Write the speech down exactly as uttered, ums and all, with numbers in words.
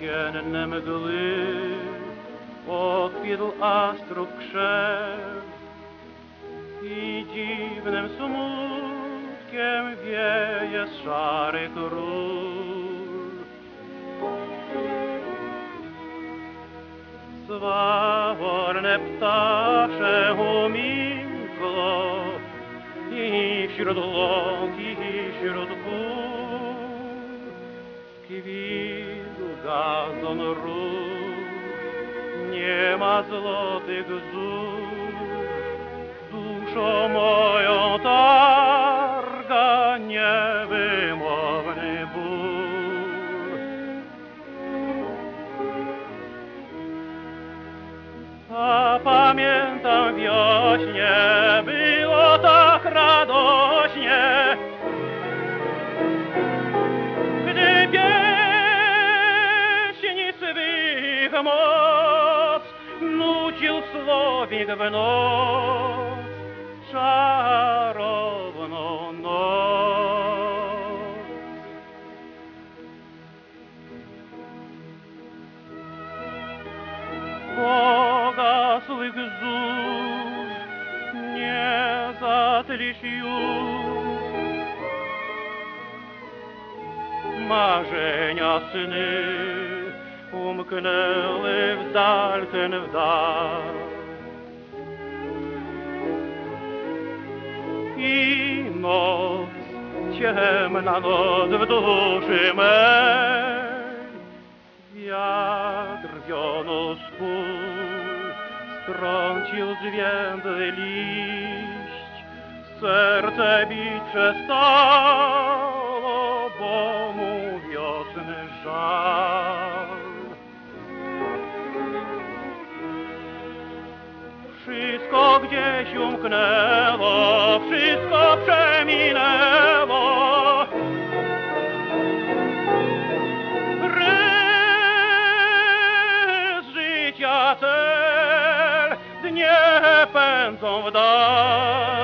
jesienne mgły odkwitł astrów krzew i dziwnym smutkiem wieje szary król. Swaworne ptasze umilkło i wśród łąk i wśród pól kwitł gazon róż, nie ma złotych zórz, duszą moją targa niewymowny ból. A pamiętam wiośnie, było tak radośnie, gdy pieśni swych moc nucił słowik w noc, czarowną noc. Pogasłych zórz nie zatlisz już, marzenia sny umknęły w dal ten w dal. I noc, ciemna noc w duszy mej, wiatr wionął spór, strącił zwiędły liść, serce bić przestało, bo mu wiosny żal. Wszystko gdzieś umknęło, wszystko przeminęło, rys życia cel, dnie pędzą w dal.